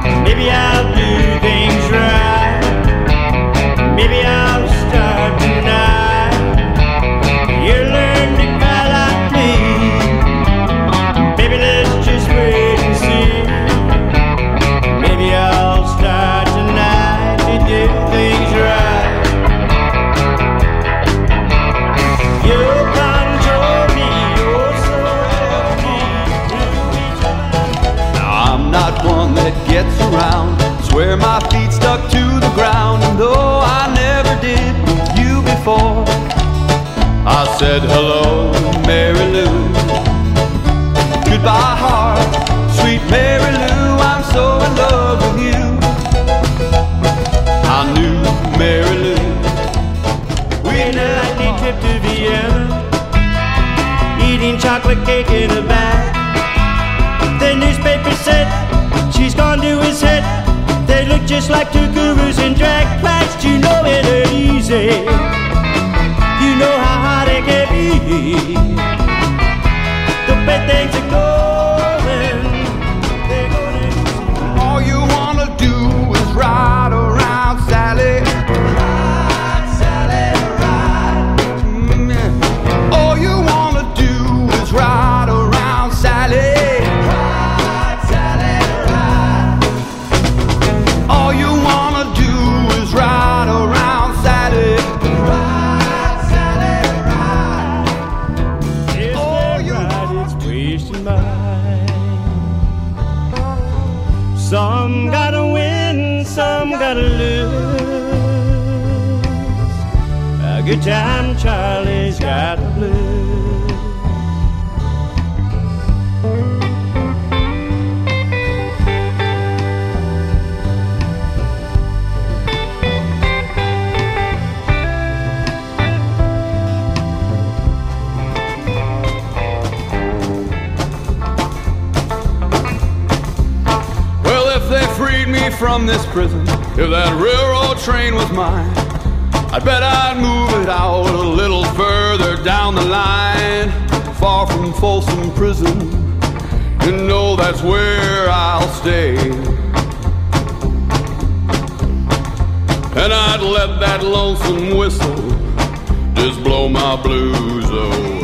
Maybe I'll do things right. Maybe I'll start tonight. You learn to cry like me. Baby, let's just wait and see. Maybe I'll start tonight to do things right. You control me, oh so Now I'm not one that gets around. Swear my feet stuck to the ground. And though I never did with you before, I said hello, Mary Lou. Goodbye, heart, sweet Mary Lou. I'm so in love with you. I knew Mary Lou. We a nightly trip to Vienna, eating chocolate cake in a bag. The newspaper said she's gone to his head. They look just like two gurus in drag. Fast, you know it ain't easy. You know how hard it can be. The way things are going, they're going. All you wanna do is ride around, Sally. Ride, Sally, ride. All you wanna do is ride around, Sally. Ride, Sally, ride. All you wanna do is ride around, Sally. Ride, Sally, ride. If that ride is wasting mine. Some gotta win, some gotta lose. A good time Charlie's got the blues. Well, if they freed me from this prison, if that railroad train was mine, I bet I'd move it out a little further down the line, far from Folsom Prison. You know that's where I'll stay. And I'd let that lonesome whistle just blow my blues away.